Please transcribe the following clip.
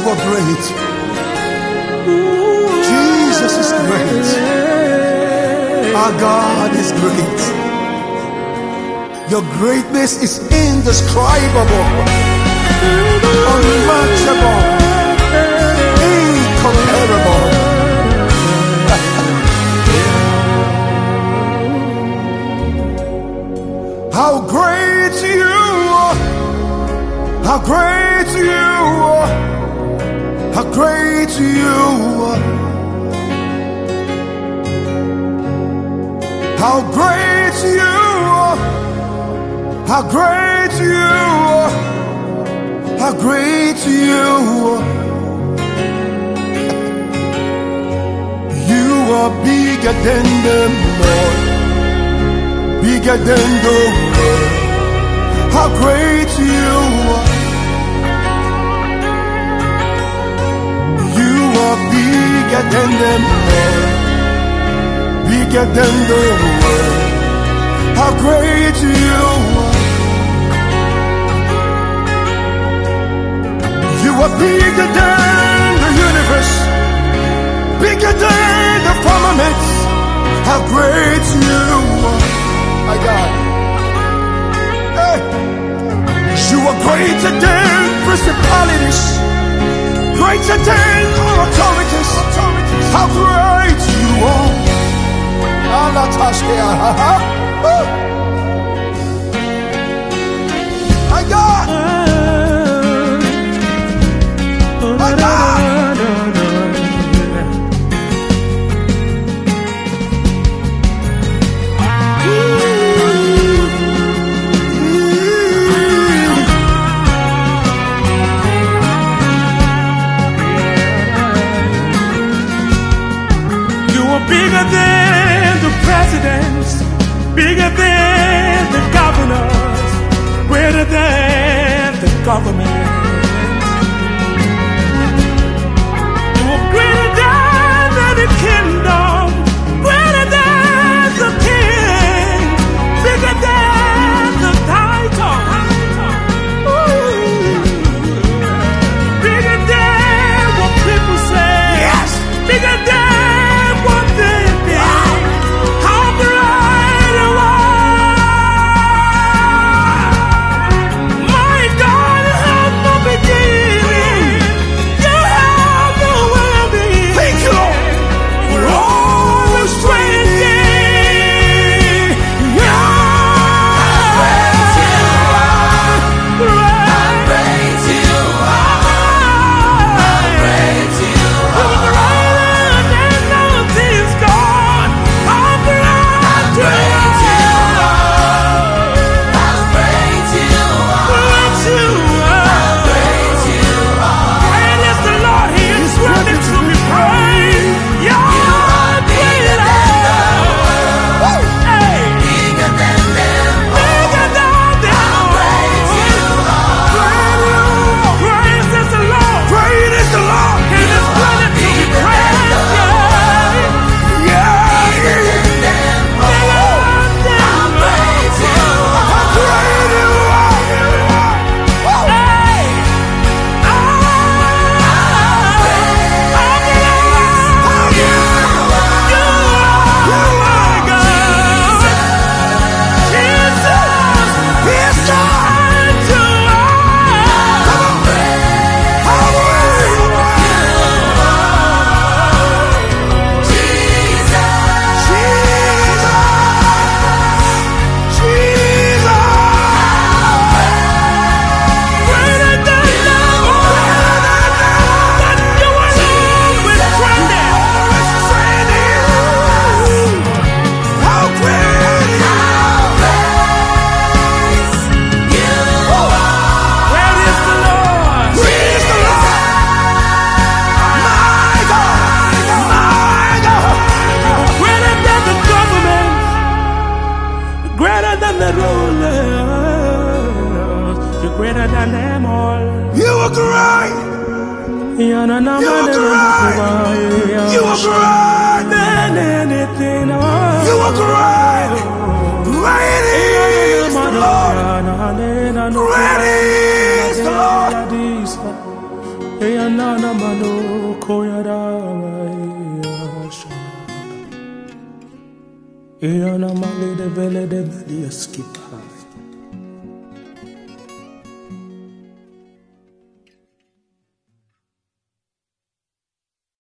are great. Jesus is great. Our God is great. Your greatness is indescribable, unmatchable, incomparable. How great you are! How great you are! How great you are! How great you are! How great you are! How great you are! You are bigger than them all, bigger than the world. How great you are! You are bigger than them all, bigger than the world. How great you are! You are bigger than the universe, bigger than the firmaments. How great you are, my God. Hey. You are greater than principalities, greater than all authorities. How great you are. My God. My God. Bigger than the presidents, bigger than the governors, greater than the government. You are greater than the kingdom, greater than the king, bigger than the title. Bigger than what people say. Yes. Bigger than greater than them all. You are great. You are great. You are great than anything. You are great. Great is the Lord. Great is the Lord. nana mano koyara yasha. Iana male de vele de beli skipa.